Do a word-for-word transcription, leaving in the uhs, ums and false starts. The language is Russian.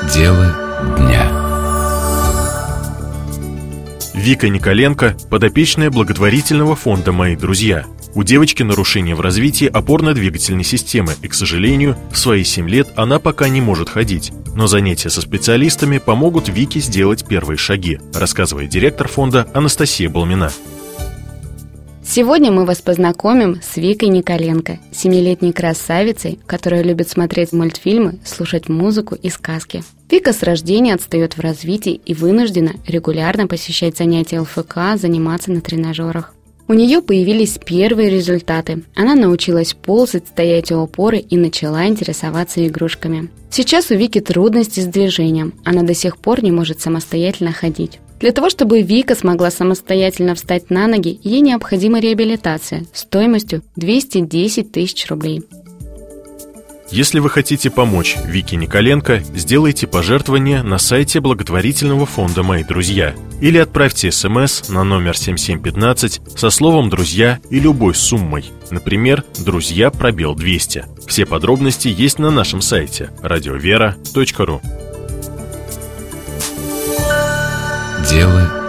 Дело дня. Вика Николенко – подопечная благотворительного фонда «Мои друзья». У девочки нарушение в развитии опорно-двигательной системы, и, к сожалению, в свои семь лет она пока не может ходить. Но занятия со специалистами помогут Вике сделать первые шаги, рассказывает директор фонда Анастасия Балмина. Сегодня мы вас познакомим с Викой Николенко, семилетней красавицей, которая любит смотреть мультфильмы, слушать музыку и сказки. Вика с рождения отстает в развитии и вынуждена регулярно посещать занятия эл эф ка, заниматься на тренажерах. У нее появились первые результаты. Она научилась ползать, стоять у опоры и начала интересоваться игрушками. Сейчас у Вики трудности с движением. Она до сих пор не может самостоятельно ходить. Для того, чтобы Вика смогла самостоятельно встать на ноги, ей необходима реабилитация стоимостью двести десять тысяч рублей. Если вы хотите помочь Вике Николенко, сделайте пожертвование на сайте благотворительного фонда «Мои друзья» или отправьте смс на номер семь семь пятнадцать со словом «друзья» и любой суммой, например, «друзья пробел двести». Все подробности есть на нашем сайте радиовера точка ру. Дело